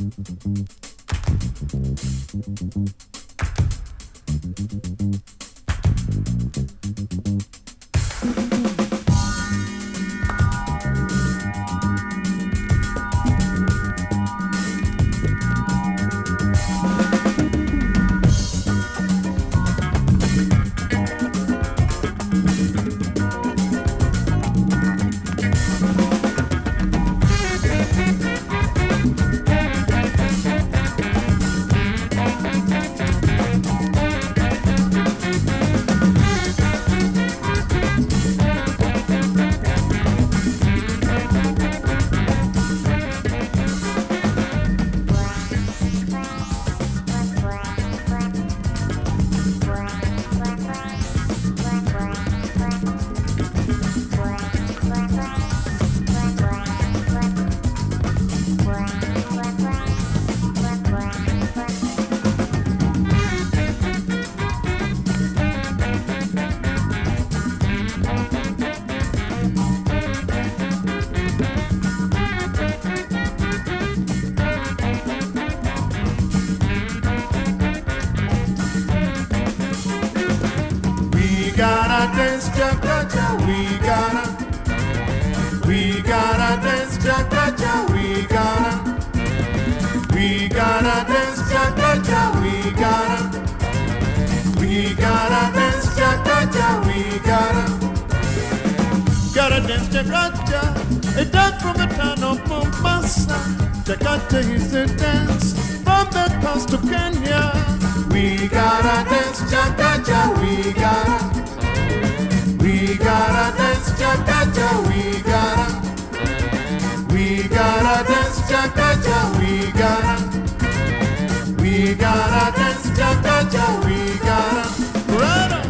Gotta dance Jakarta, a dance from the town of Mombasa. Jakarta is a dance from the coast to Kenya. We gotta dance Jakarta, we gotta dance Jakarta, we gotta dance Jakarta, we gotta dance Jakarta, we gotta run on.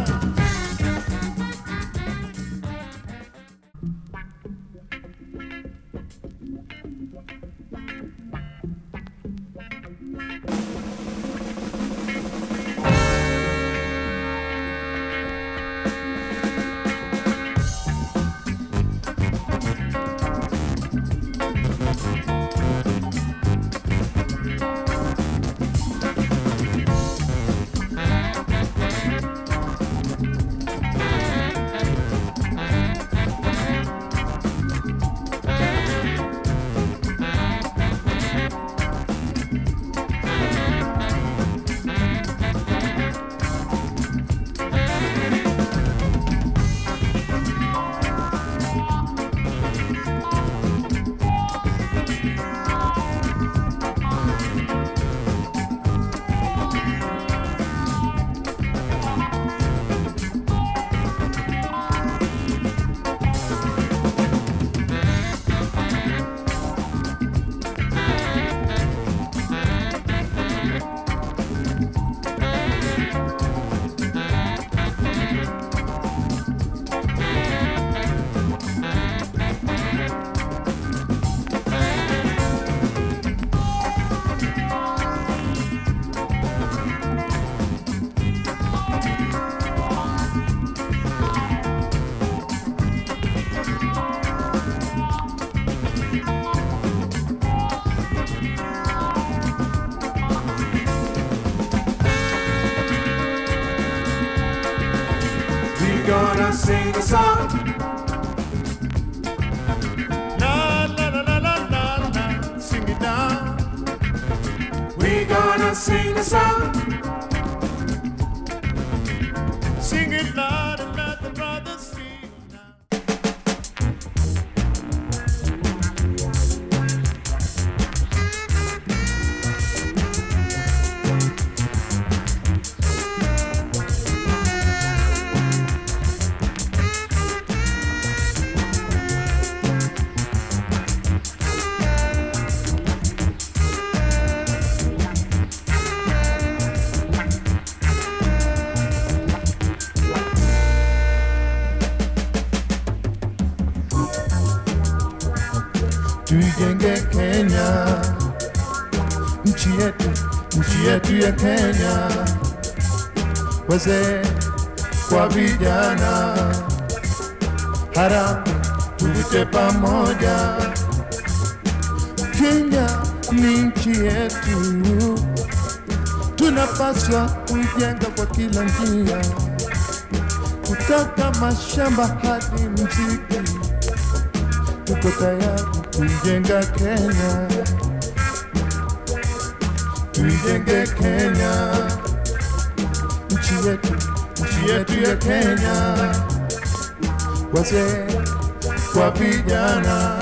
Gonna sing the song. La la la la la la la, sing it down. We gonna sing the song. Sing it loud and let the brothers sing now. Tuijenge Kenya, nchi yetu ya Kenya, wazee kwa vijana, harambee tuvute pamoja. Kenya ni nchi yetu, tunapaswa kuijenga kwa kila njia, kutoka mashamba hadi mziki. Tuko tayari kuijenga Kenya, tuijenge Kenya, nchi yetu ya Kenya, wazee kwa vijana,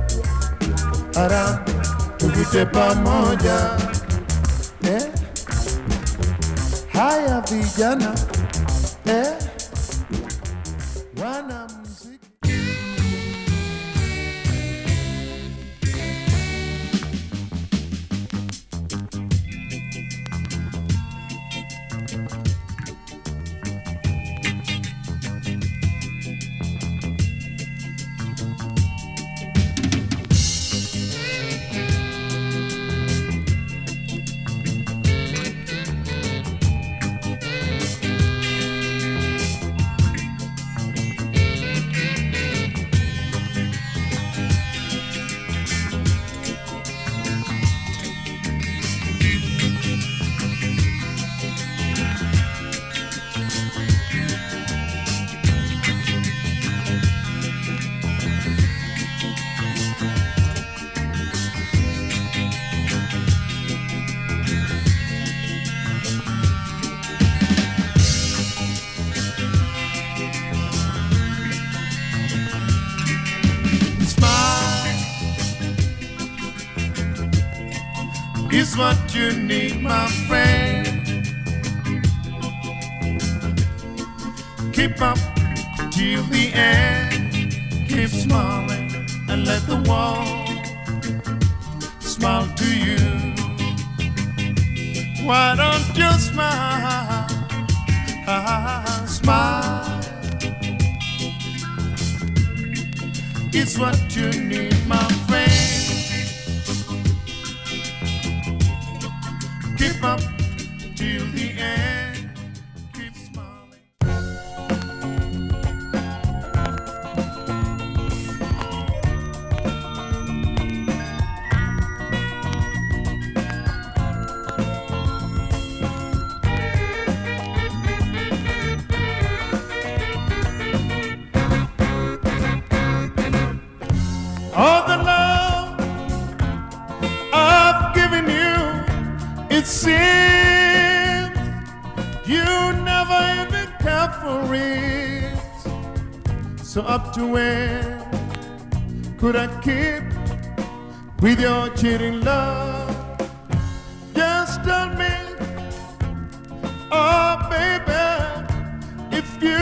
ara tuvute pamoja. Haya vijana, wana muziki. Is what you need, my friend. Keep up till the end. Keep smiling and let the world smile to you. Why don't you smile? Smile. It's what you need, my friend. Keep up till the end. Keep smiling. All the love I've given you, it seems you never even cared for it. So up to when could I keep with your cheating love? Just tell me, oh baby, if you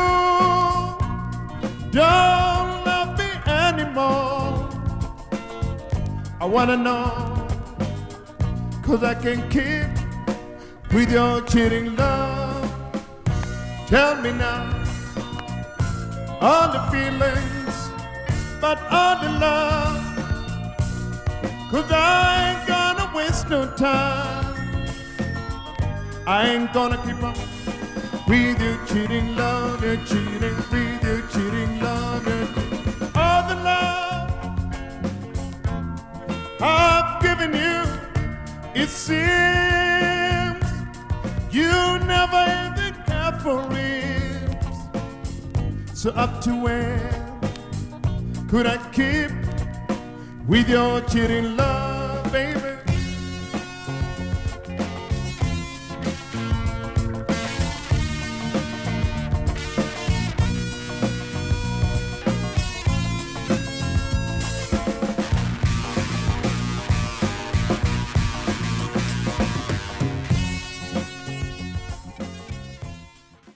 don't love me anymore. I wanna know, 'cause I can't keep with your cheating love. Tell me now, all the feelings, but all the love, 'cause I ain't gonna waste no time. I ain't gonna keep on with your cheating love, your cheating, with your cheating love, your cheating. All the love I've given you, it seems you never even cared for it. So up to when could I keep with your cheating love, baby?